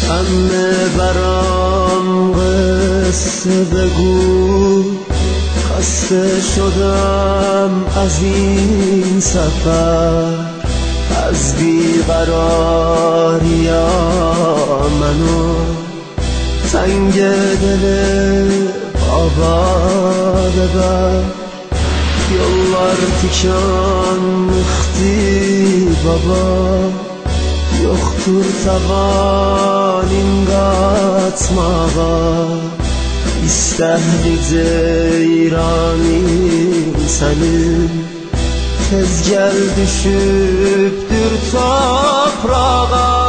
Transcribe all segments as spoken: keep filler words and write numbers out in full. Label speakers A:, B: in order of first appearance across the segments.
A: عمه برام قصه بگو، خسته شدم از این سفر، از بیقراری منو تنگ دل baba bebek. Yollar tükenmişti baba, yoktur tavanın katmağa. İstehli ceyranin senin, tez gel düşüptür toprağa.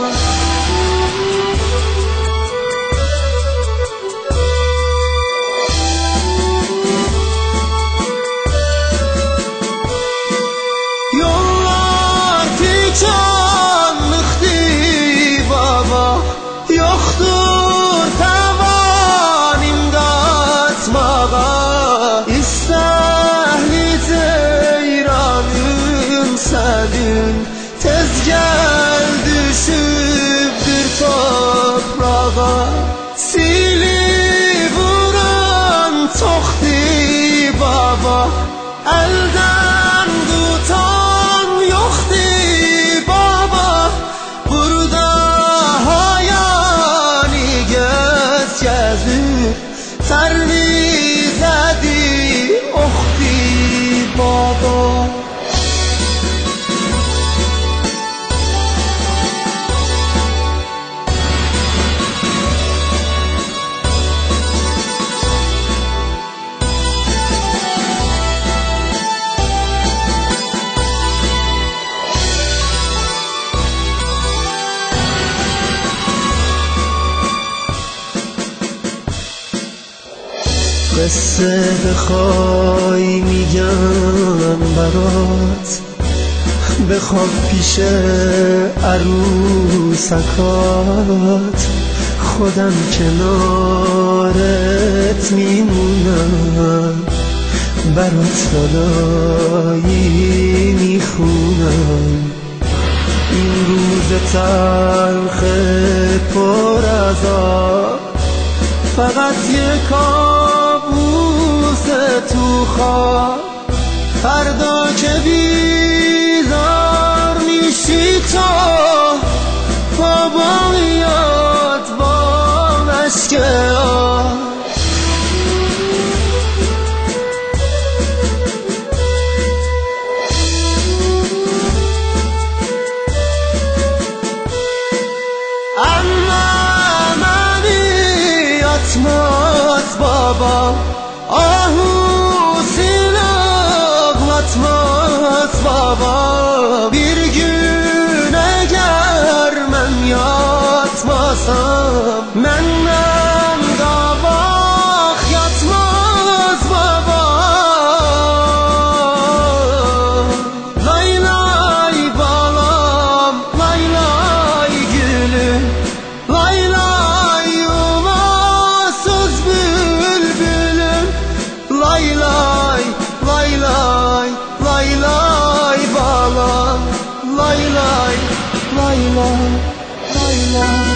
A: Yoktur tavanım katmağa, İstehli ceyranım senin, tez gel düşüptür toprağa. Silip vuran çoxdi baba, elden tutan yoxdi baba. Burada Servizedi oxdi baba. قصه بخوای میگم برات، بخواب پیش عروسکات، خودم کنارت میمونم، برات دادایی میخونم. این روز تلخ پر از آب فقط یه کابوس تو خواب، فردا که بیدار میشی تو بابا میاد با اشک آب. Atmaz baba, ahu silah atmaz baba. Bir gün eğer men yatmasam, menden qabaq yatmaz baba. Lay lay balam, lay lay gülüm, lay lay lay lay, lay lay, lay lay balam, lay lay, lay lay, lay lay.